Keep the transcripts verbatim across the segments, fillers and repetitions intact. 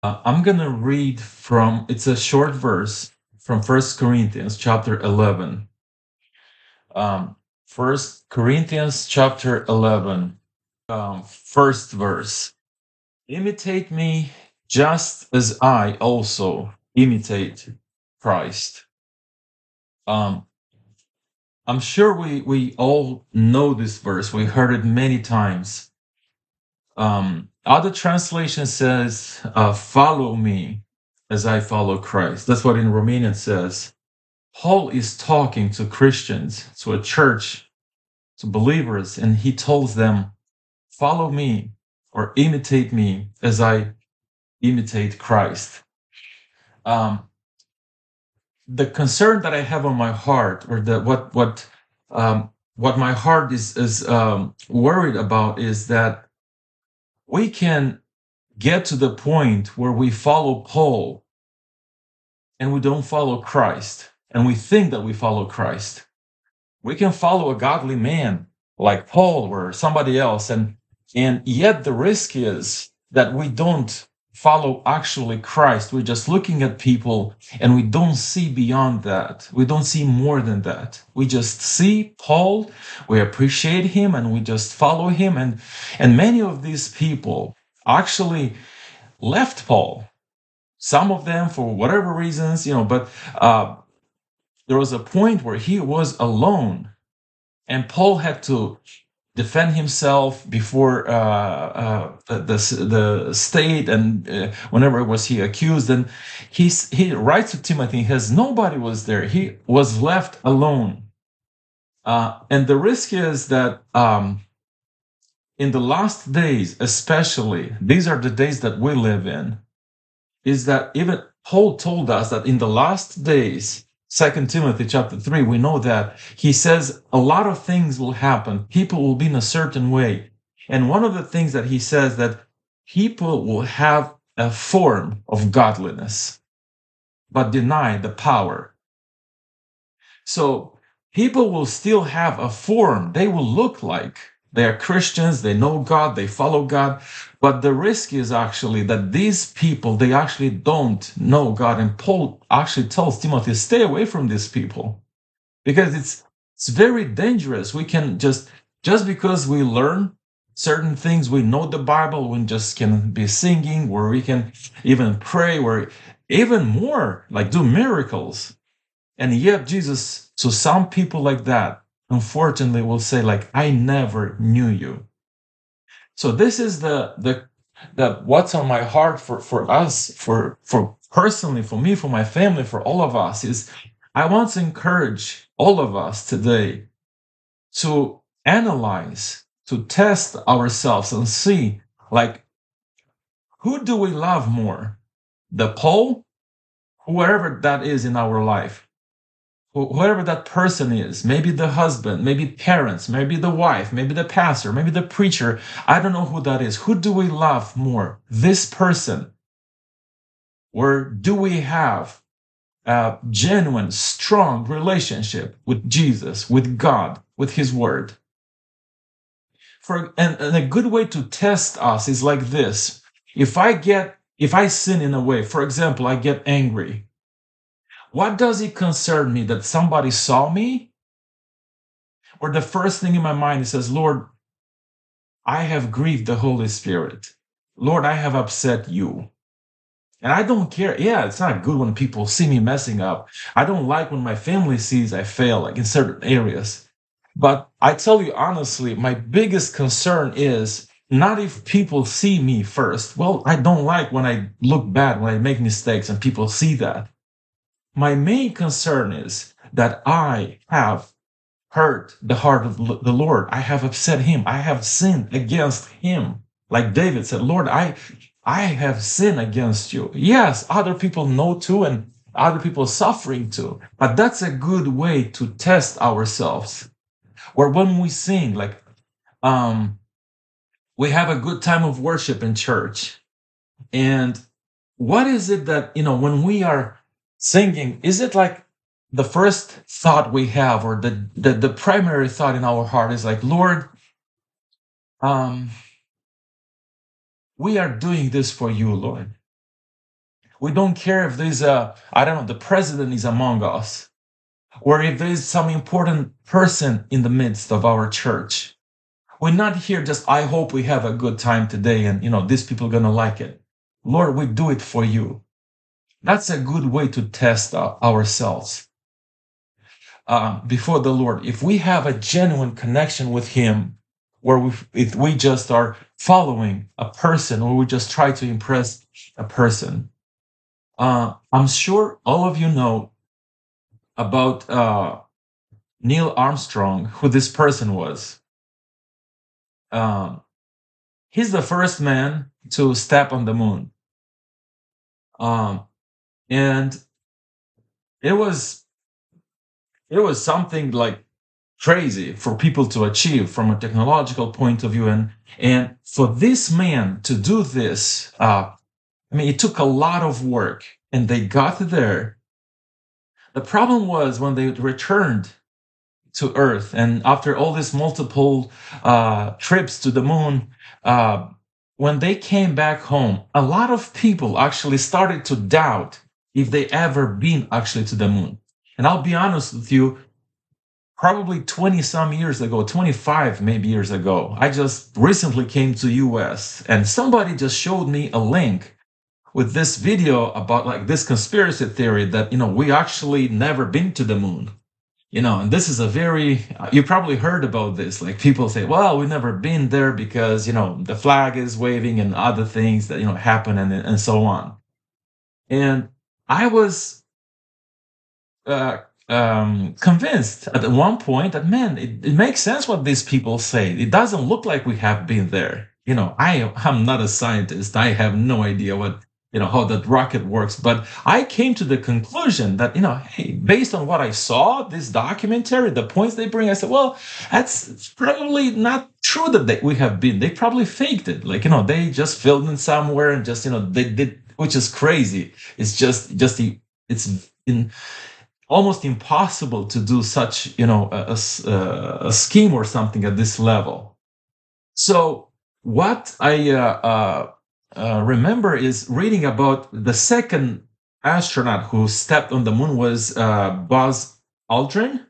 Uh, I'm gonna read from, it's a short verse from First Corinthians chapter eleven. Um, First Corinthians chapter eleven, um, first verse. Imitate me just as I also imitate Christ. Um, I'm sure we, we all know this verse. We heard it many times. Um, other translation says, uh, follow me as I follow Christ. That's what in Romanian says. Paul is talking to Christians, to a church, to believers, and he tells them, follow me or imitate me as I imitate Christ. Um, the concern that I have on my heart, or the what what um, what my heart is is um, worried about, is that we can get to the point where we follow Paul and we don't follow Christ, and we think that we follow Christ. We can follow a godly man like Paul or somebody else, and and yet the risk is that we don't follow actually Christ. We're just looking at people and we don't see beyond that. We don't see more than that. We just see Paul, we appreciate him, and we just follow him. And and many of these people actually left Paul. Some of them for whatever reasons, you know, but uh, there was a point where he was alone, and Paul had to defend himself before uh, uh, the, the the state, and uh, whenever was he accused, and he's, he writes to Timothy, because nobody was there. He was left alone, uh, and the risk is that um, in the last days, especially, these are the days that we live in, is that even Paul told us that in the last days, Second Timothy chapter three, we know that he says a lot of things will happen. People will be in a certain way. And one of the things that he says, that people will have a form of godliness, but deny the power. So people will still have a form. They will look like they are Christians, they know God, they follow God. But the risk is actually that these people, they actually don't know God. And Paul actually tells Timothy, stay away from these people, because it's it's very dangerous. We can just, just because we learn certain things, we know the Bible, we just can be singing, where we can even pray, where even more like do miracles. And yet Jesus, to some people like that, unfortunately, will say like, I never knew you. So this is the the the what's on my heart for for us, for for personally, for me, for my family, for all of us, is I want to encourage all of us today to analyze, to test ourselves and see, like, who do we love more? The Paul, whoever that is in our life, whoever that person is, maybe the husband, maybe parents, maybe the wife, maybe the pastor, maybe the preacher. I don't know who that is. Who do we love more? This person? Or do we have a genuine, strong relationship with Jesus, with God, with his word? For and, and a good way to test us is like this. If I get if I sin in a way, for example, I get angry, what does it concern me that somebody saw me? Or the first thing in my mind, it says, Lord, I have grieved the Holy Spirit. Lord, I have upset you. And I don't care. Yeah, it's not good when people see me messing up. I don't like when my family sees I fail, like in certain areas. But I tell you honestly, my biggest concern is not if people see me first. Well, I don't like when I look bad, when I make mistakes and people see that. My main concern is that I have hurt the heart of the Lord. I have upset him. I have sinned against him. Like David said, Lord, I I have sinned against you. Yes, other people know too, and other people suffering too. But that's a good way to test ourselves. Or when we sing, like um we have a good time of worship in church. And what is it that, you know, when we are singing, is it like the first thought we have, or the, the, the primary thought in our heart is like, Lord, um, we are doing this for you, Lord. We don't care if there's a, I don't know, the president is among us, or if there's some important person in the midst of our church. We're not here just, I hope we have a good time today and, you know, these people are going to like it. Lord, we do it for you. That's a good way to test uh, ourselves uh, before the Lord. If we have a genuine connection with Him, where we, if we just are following a person, or we just try to impress a person, uh, I'm sure all of you know about uh, Neil Armstrong, who this person was. Um, he's the first man to step on the moon. Um, and it was it was something like crazy for people to achieve from a technological point of view, and and for this man to do this, uh, I mean, it took a lot of work, and they got there. The problem was when they returned to Earth, and after all these multiple uh, trips to the moon, uh, when they came back home, a lot of people actually started to doubt if they ever been actually to the moon. And I'll be honest with you, probably twenty some years ago, twenty-five maybe years ago, I just recently came to U S and somebody just showed me a link with this video about like this conspiracy theory that, you know, we actually never been to the moon. You know, and this is a very, you probably heard about this. Like people say, well, we've never been there because, you know, the flag is waving and other things that, you know, happen and, and so on. And I was uh, um, convinced at one point that, man, it, it makes sense what these people say. It doesn't look like we have been there. You know, I am not a scientist. I have no idea what, you know, how that rocket works. But I came to the conclusion that, you know, hey, based on what I saw, this documentary, the points they bring, I said, well, that's probably not true that they, we have been. They probably faked it. Like, you know, they just filmed it somewhere and just, you know, they did, which is crazy. It's just, just the, it's in almost impossible to do such, you know, a, a, a scheme or something at this level. So what I, uh, uh, Uh, remember is reading about the second astronaut who stepped on the moon was uh, Buzz Aldrin.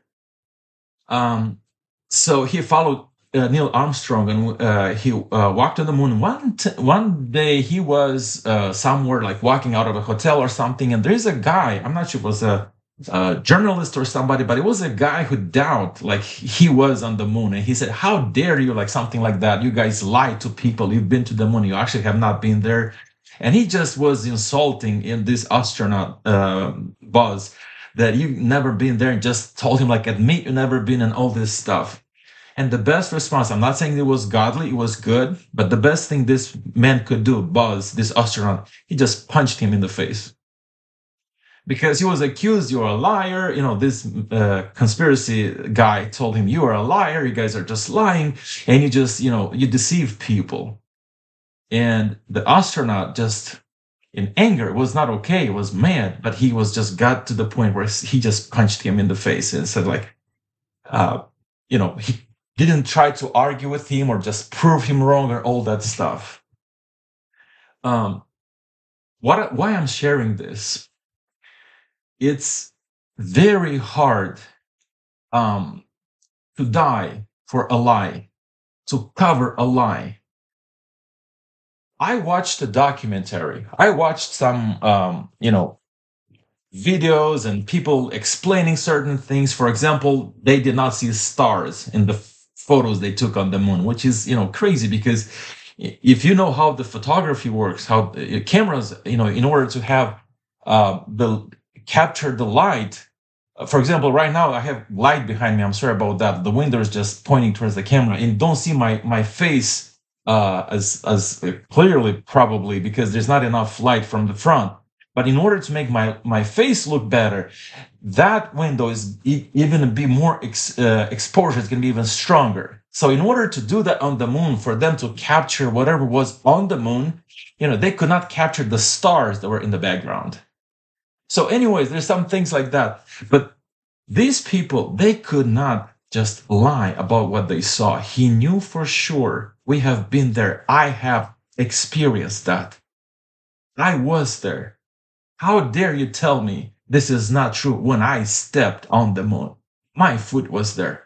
Um, so he followed uh, Neil Armstrong and uh, he uh, walked on the moon. One t- one day he was uh, somewhere like walking out of a hotel or something, and there is a guy. I'm not sure if it was a a journalist or somebody, but it was a guy who doubted like he was on the moon, and he said, how dare you, like something like that, you guys lie to people, you've been to the moon, you actually have not been there. And he just was insulting in this astronaut uh, Buzz, that you've never been there, and just told him like, admit you've never been, and all this stuff. And the best response, I'm not saying it was godly, it was good, but the best thing this man could do, Buzz, this astronaut, he just punched him in the face. Because he was accused, you're a liar. You know, this uh, conspiracy guy told him, you are a liar. You guys are just lying. And you just, you know, you deceive people. And the astronaut just, in anger, it was not okay. It was mad, but he was just got to the point where he just punched him in the face and said like, uh, you know, he didn't try to argue with him or just prove him wrong or all that stuff. Um, what, why I'm sharing this? It's very hard um, to die for a lie, to cover a lie. I watched a documentary. I watched some, um, you know, videos and people explaining certain things. For example, they did not see stars in the f- photos they took on the moon, which is, you know, crazy because if you know how the photography works, how uh, cameras, you know, in order to have uh, the capture the light. Uh, For example, right now I have light behind me. I'm sorry about that. The window is just pointing towards the camera, and you don't see my my face uh, as as clearly probably because there's not enough light from the front. But in order to make my my face look better, that window is e- even be more ex, uh, exposure. It's going to be even stronger. So in order to do that on the moon, for them to capture whatever was on the moon, you know, they could not capture the stars that were in the background. So anyways, there's some things like that. But these people, they could not just lie about what they saw. He knew for sure. We have been there. I have experienced that. I was there. How dare you tell me this is not true when I stepped on the moon? My foot was there.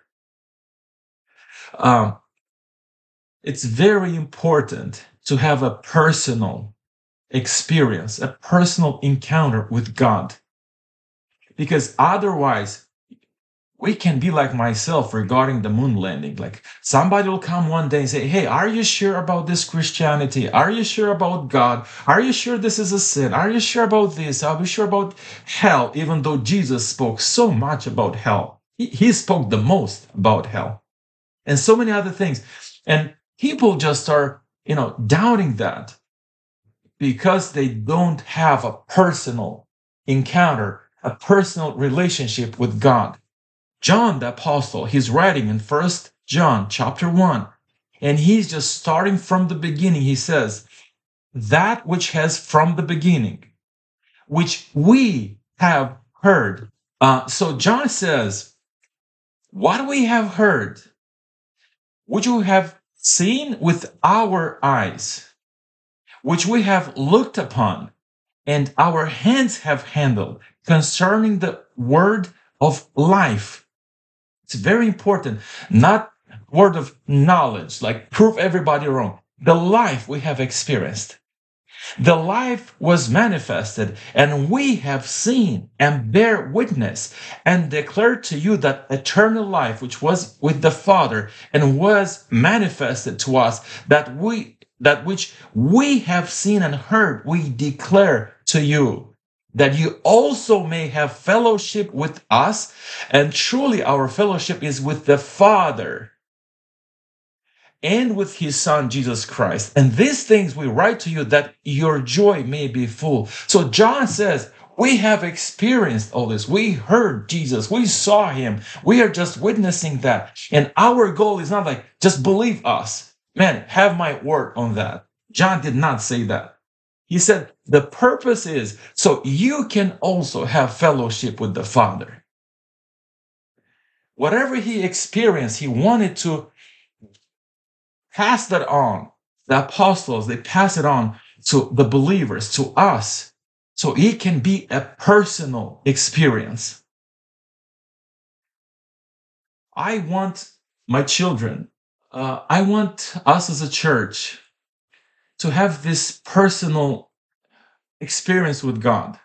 Um, it's very important to have a personal experience, a personal encounter with God. Because otherwise, we can be like myself regarding the moon landing. Like somebody will come one day and say, hey, are you sure about this Christianity? Are you sure about God? Are you sure this is a sin? Are you sure about this? Are you sure about hell? Even though Jesus spoke so much about hell, he, he spoke the most about hell and so many other things. And people just are, you know, doubting that because they don't have a personal encounter, a personal relationship with God. John the Apostle, he's writing in First John chapter one, and he's just starting from the beginning. He says, that which has from the beginning, which we have heard. Uh, so John says, what we have heard, which we have seen with our eyes, which we have looked upon, and our hands have handled concerning the word of life. It's very important, not word of knowledge, like prove everybody wrong. The life we have experienced. The life was manifested, and we have seen and bear witness and declare to you that eternal life which was with the Father and was manifested to us, that we that which we have seen and heard, we declare to you, that you also may have fellowship with us, and truly our fellowship is with the Father and with his Son, Jesus Christ. And these things we write to you that your joy may be full. So John says, we have experienced all this. We heard Jesus. We saw him. We are just witnessing that. And our goal is not like, just believe us. Man, have my word on that. John did not say that. He said, the purpose is so you can also have fellowship with the Father. Whatever he experienced, he wanted to pass that on. The apostles, they pass it on to the believers, to us, so it can be a personal experience. I want my children, uh, I want us as a church to have this personal experience with God.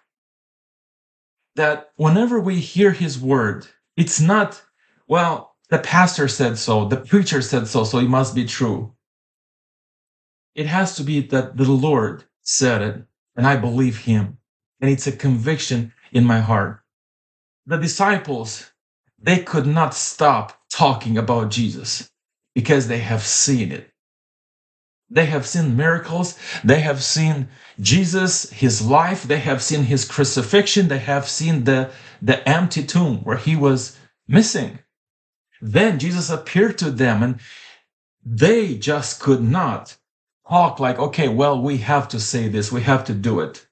That whenever we hear his word, it's not, well, the pastor said so, the preacher said so, so it must be true. It has to be that the Lord said it, and I believe him, and it's a conviction in my heart. The disciples, they could not stop talking about Jesus because they have seen it. They have seen miracles. They have seen Jesus, his life. They have seen his crucifixion. They have seen the, the empty tomb where he was missing. Then Jesus appeared to them, and they just could not talk like, okay, well, we have to say this. We have to do it.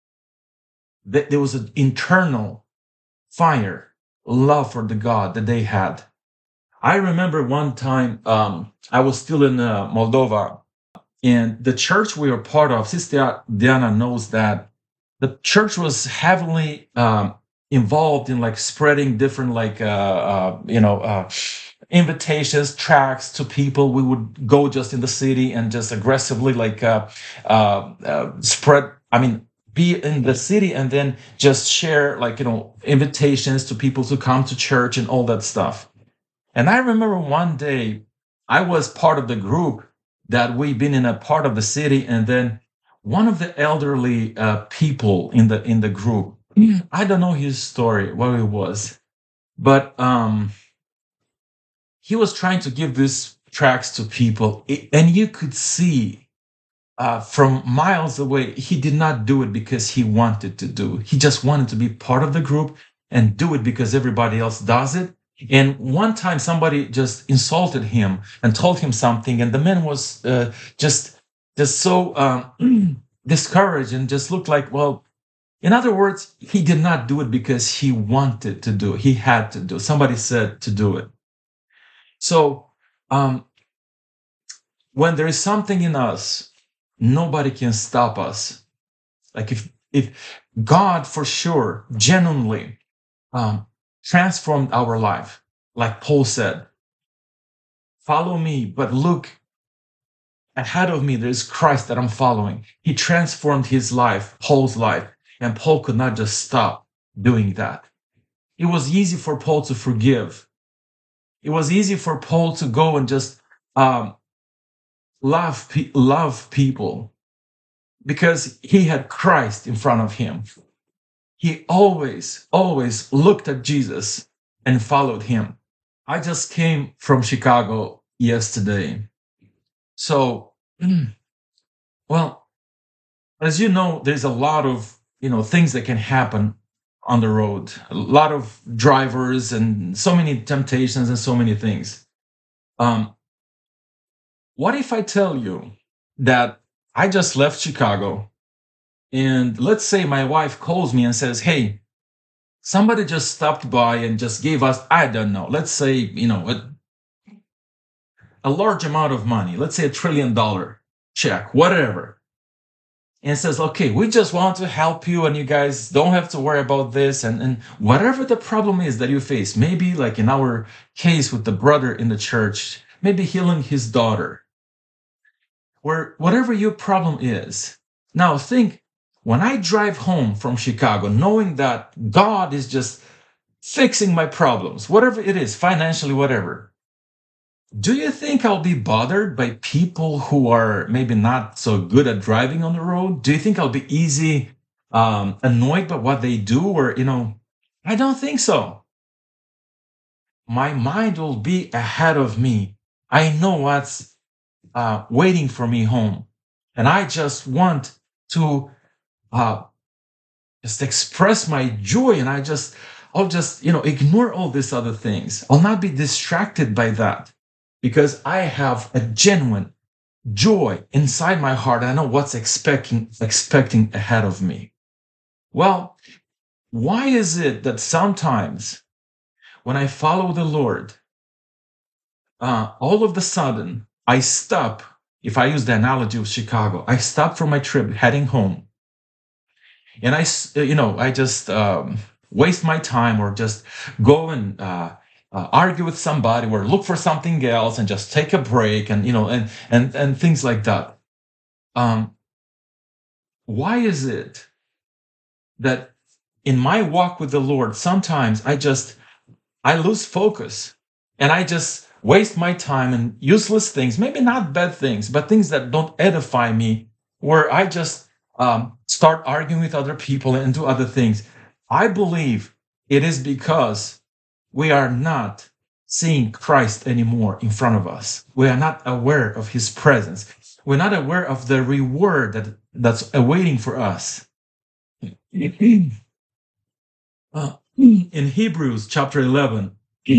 There was an internal fire, love for the God that they had. I remember one time um, I was still in uh, Moldova, and the church we were part of, Sister Diana knows that the church was heavily um, involved in like spreading different like uh, uh, you know uh, invitations, tracts to people. We would go just in the city and just aggressively like uh, uh, uh, spread. I mean, be in the city and then just share like you know invitations to people to come to church and all that stuff. And I remember one day I was part of the group that we've been in a part of the city, and then one of the elderly uh, people in the in the group, I don't know his story, what it was, but um, he was trying to give these tracts to people, and you could see uh, from miles away, he did not do it because he wanted to do. He just wanted to be part of the group and do it because everybody else does it. And one time somebody just insulted him and told him something, and the man was uh, just just so um, discouraged and just looked like, well, in other words, he did not do it because he wanted to do it. He had to do it. Somebody said to do it. So um, when there is something in us, nobody can stop us. Like if if God, for sure, genuinely um, transformed our life. Like Paul said, follow me, but look ahead of me, there's Christ that I'm following. He transformed his life, Paul's life, and Paul could not just stop doing that. It was easy for Paul to forgive. It was easy for Paul to go and just um, love, pe- love people because he had Christ in front of him. He always, always looked at Jesus and followed him. I just came from Chicago yesterday. So, well, as you know, there's a lot of, you know, things that can happen on the road. A lot of drivers and so many temptations and so many things. Um, what if I tell you that I just left Chicago and let's say my wife calls me and says, hey, somebody just stopped by and just gave us, I don't know, let's say, you know, a, a large amount of money, let's say a trillion dollar check, whatever. And says, okay, we just want to help you and you guys don't have to worry about this. And, and whatever the problem is that you face, maybe like in our case with the brother in the church, maybe healing his daughter, or whatever your problem is. Now think, when I drive home from Chicago, knowing that God is just fixing my problems, whatever it is, financially, whatever, do you think I'll be bothered by people who are maybe not so good at driving on the road? Do you think I'll be easy um, annoyed by what they do? Or, you know, I don't think so. My mind will be ahead of me. I know what's uh, waiting for me home. And I just want to uh, just express my joy. And I just, I'll just, you know, ignore all these other things. I'll not be distracted by that. Because I have a genuine joy inside my heart. I know what's expecting expecting ahead of me. Well, why is it that sometimes when I follow the Lord, uh, all of a sudden I stop? If I use the analogy of Chicago, I stop from my trip heading home, and I, you know, I just um, waste my time or just go and. Uh, Uh, argue with somebody or look for something else and just take a break and you know and and and things like that. Um, why is it that in my walk with the Lord sometimes I just I lose focus and I just waste my time in useless things, maybe not bad things, but things that don't edify me, where I just um, start arguing with other people and do other things? I believe it is because we are not seeing Christ anymore in front of us. We are not aware of his presence. We're not aware of the reward that, that's awaiting for us. Uh, in Hebrews chapter eleven,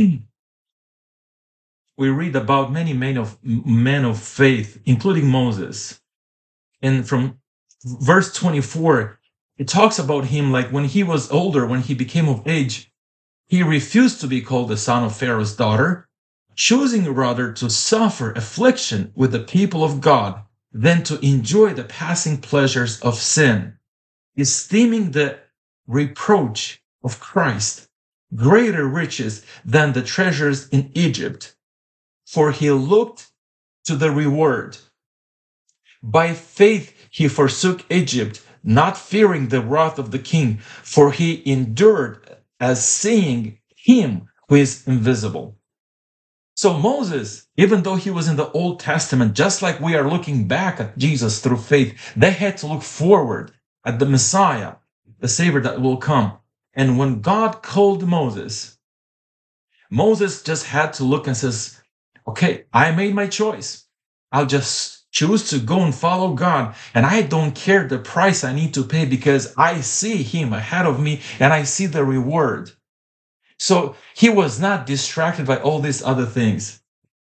we read about many men of, men of faith, including Moses. And from verse twenty-four, it talks about him like when he was older, when he became of age, he refused to be called the son of Pharaoh's daughter, choosing rather to suffer affliction with the people of God than to enjoy the passing pleasures of sin, esteeming the reproach of Christ greater riches than the treasures in Egypt, for he looked to the reward. By faith he forsook Egypt, not fearing the wrath of the king, for he endured as seeing him who is invisible. So Moses, even though he was in the Old Testament, just like we are looking back at Jesus through faith, they had to look forward at the Messiah, the Savior that will come. And when God called Moses, Moses just had to look and says, okay, I made my choice. I'll just choose to go and follow God. And I don't care the price I need to pay because I see him ahead of me and I see the reward. So he was not distracted by all these other things.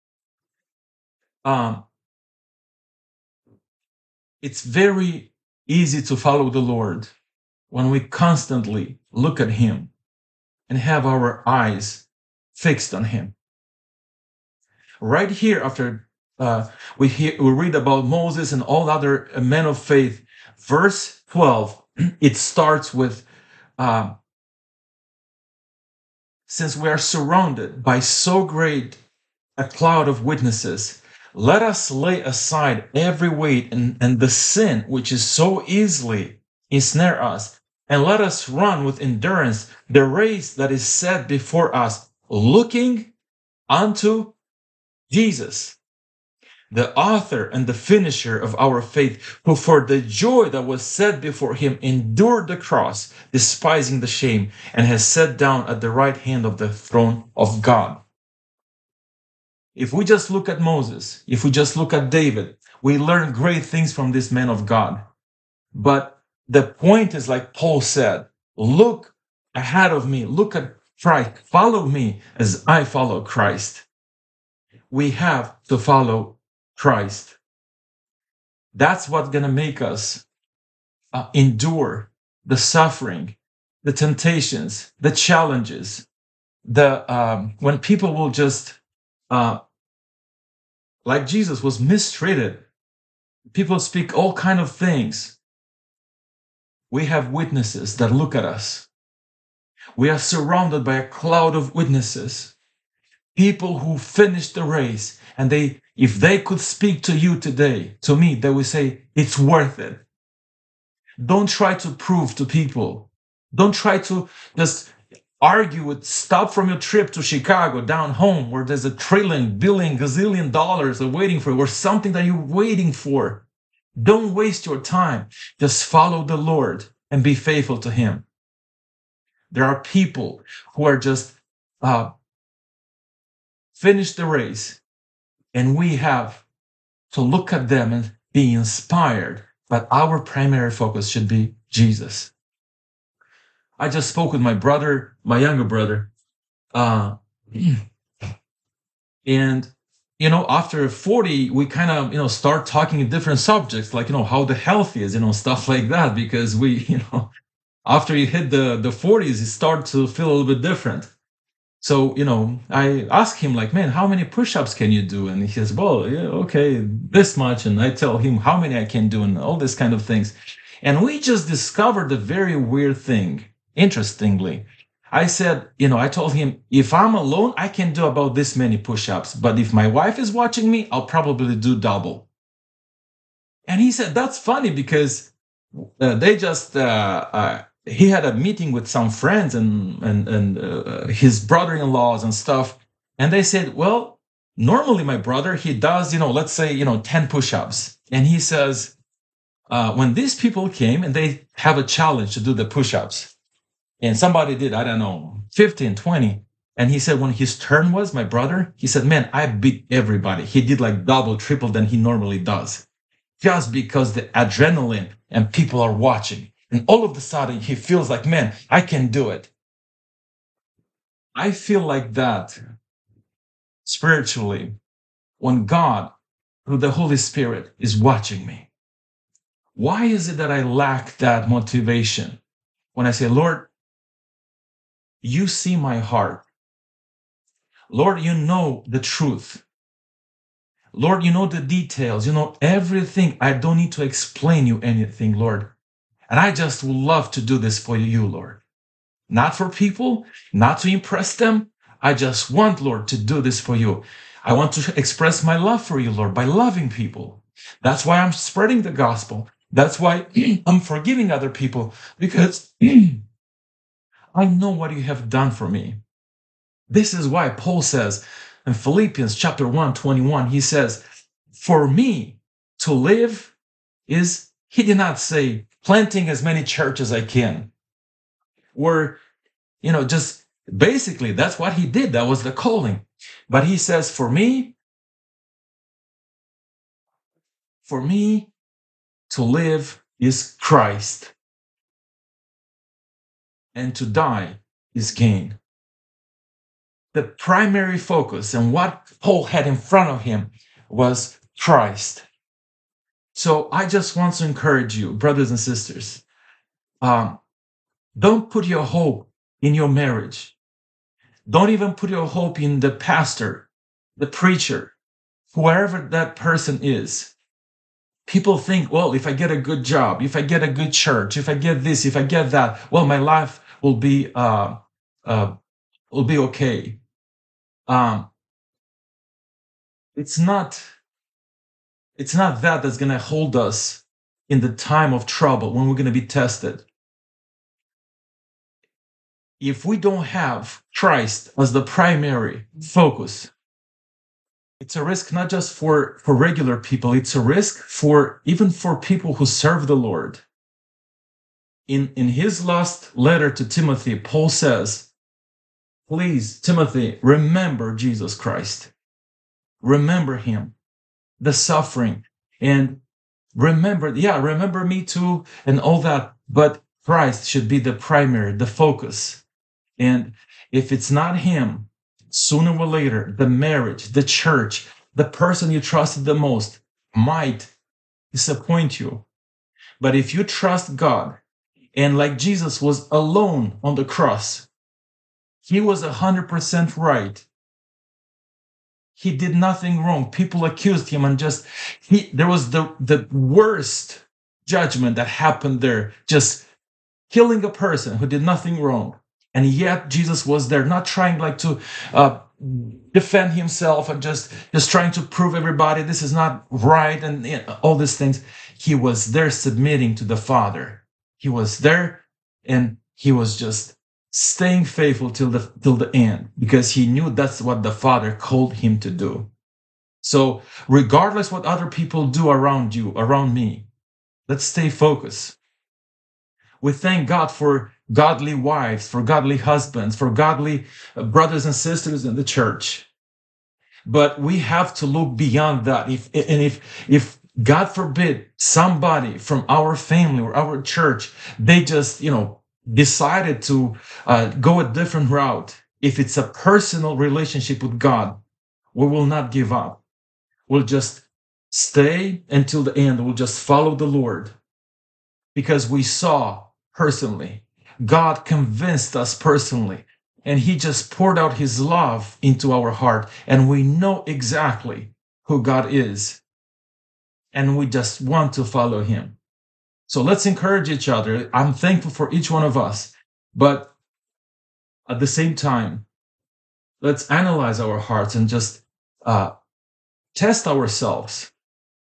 Um, it's very easy to follow the Lord when we constantly look at him and have our eyes fixed on him. Right here, after uh, we, hear, we read about Moses and all other men of faith, verse twelve it starts with, uh, since we are surrounded by so great a cloud of witnesses, let us lay aside every weight and, and the sin which is so easily ensnare us, and let us run with endurance the race that is set before us, looking unto Jesus, the author and the finisher of our faith, who for the joy that was set before him endured the cross, despising the shame, and has sat down at the right hand of the throne of God. If we just look at Moses, if we just look at David, we learn great things from this man of God. But the point is, like Paul said, look ahead of me, look at Christ, follow me as I follow Christ. We have to follow Christ. That's what's going to make us uh, endure the suffering, the temptations, the challenges, the um, when people will just, uh, like Jesus was mistreated. People speak all kind of things. We have witnesses that look at us. We are surrounded by a cloud of witnesses. People who finished the race, and they, if they could speak to you today, to me, they would say, it's worth it. Don't try to prove to people. Don't try to just argue with, stop from your trip to Chicago, down home, where there's a trillion, billion, gazillion dollars waiting for you, or something that you're waiting for. Don't waste your time. Just follow the Lord and be faithful to him. There are people who are just uh, finished the race, and we have to look at them and be inspired. But our primary focus should be Jesus. I just spoke with my brother, my younger brother, uh, and you know, after forty, we kind of, you know, start talking in different subjects, like, you know, how the health is, you know, stuff like that, because we, you know, after you hit the, the forties, you start to feel a little bit different. So, you know, I ask him, like, man, how many push-ups can you do? And he says, well, yeah, okay, this much. And I tell him how many I can do and all this kind of things. And we just discovered a very weird thing. Interestingly, I said, you know, I told him, if I'm alone, I can do about this many push-ups. But if my wife is watching me, I'll probably do double. And he said, that's funny, because uh, they just, uh, uh, he had a meeting with some friends and, and, and uh, his brother-in-laws and stuff. And they said, well, normally my brother, he does, you know, let's say, you know, ten push-ups. And he says, uh, when these people came and they have a challenge to do the push-ups, and somebody did, I don't know, fifteen, twenty. And he said when his turn was, my brother, he said, man, I beat everybody. He did like double, triple than he normally does. Just because the adrenaline and people are watching. And all of a sudden he feels like, man, I can do it. I feel like that spiritually when God, through the Holy Spirit, is watching me. Why is it that I lack that motivation? When I say, Lord, you see my heart. Lord, you know the truth. Lord, you know the details. You know everything. I don't need to explain you anything, Lord. And I just would love to do this for you, Lord. Not for people, not to impress them. I just want, Lord, to do this for you. I want to express my love for you, Lord, by loving people. That's why I'm spreading the gospel. That's why I'm forgiving other people, because I know what you have done for me. This is why Paul says in Philippians chapter one, twenty-one, he says, for me to live is, he did not say planting as many churches as I can. Or, you know, just basically that's what he did. That was the calling. But he says, for me, for me to live is Christ, and to die is gain. The primary focus and what Paul had in front of him was Christ. So I just want to encourage you, brothers and sisters, um, don't put your hope in your marriage. Don't even put your hope in the pastor, the preacher, whoever that person is. People think, well, if I get a good job, if I get a good church, if I get this, if I get that, well, my life will be uh, uh, will be okay. Um, it's not it's not that that's going to hold us in the time of trouble when we're going to be tested. If we don't have Christ as the primary focus, it's a risk not just for, for regular people, it's a risk for even for people who serve the Lord. In, in his last letter to Timothy, Paul says, please, Timothy, remember Jesus Christ. Remember him, the suffering, and remember, yeah, remember me too, and all that, but Christ should be the primary, the focus. And if it's not him, sooner or later, the marriage, the church, the person you trusted the most might disappoint you. But if you trust God, and like Jesus was alone on the cross, he was one hundred percent right. He did nothing wrong. People accused him and just, he, there was the, the worst judgment that happened there, just killing a person who did nothing wrong. And yet Jesus was there, not trying like to uh, defend himself and just, just trying to prove everybody this is not right and you know, all these things. He was there submitting to the Father. He was there and he was just staying faithful till the till the end because he knew that's what the Father called him to do. So regardless what other people do around you, around me, let's stay focused. We thank God for godly wives, for godly husbands, for godly brothers and sisters in the church. But we have to look beyond that. If and if if God forbid somebody from our family or our church, they just, you know, decided to uh, go a different route. If it's a personal relationship with God, we will not give up. We'll just stay until the end. We'll just follow the Lord because we saw personally. God convinced us personally, and he just poured out his love into our heart, and we know exactly who God is, and we just want to follow him. So let's encourage each other. I'm thankful for each one of us, but at the same time, let's analyze our hearts and just uh, test ourselves.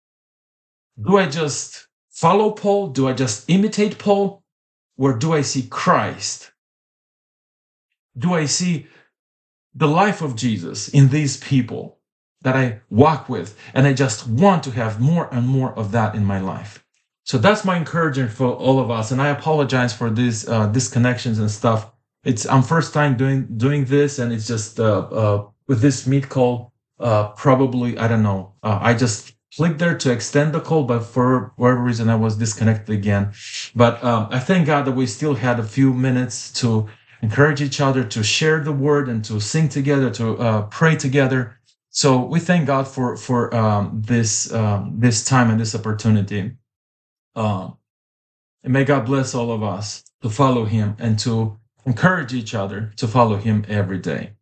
Do I just follow Paul? Do I just imitate Paul? Or do I see Christ? Do I see the life of Jesus in these people that I walk with? And I just want to have more and more of that in my life. So that's my encouragement for all of us. And I apologize for these uh, disconnections and stuff. It's I'm first time doing doing this, and it's just uh, uh, with this meet call. Uh, probably I don't know. Uh, I just clicked there to extend the call, but for whatever reason I was disconnected again. But um, I thank God that we still had a few minutes to encourage each other, to share the word, and to sing together, to uh, pray together. So we thank God for for um, this um, this time and this opportunity. Um, and may God bless all of us to follow him and to encourage each other to follow him every day.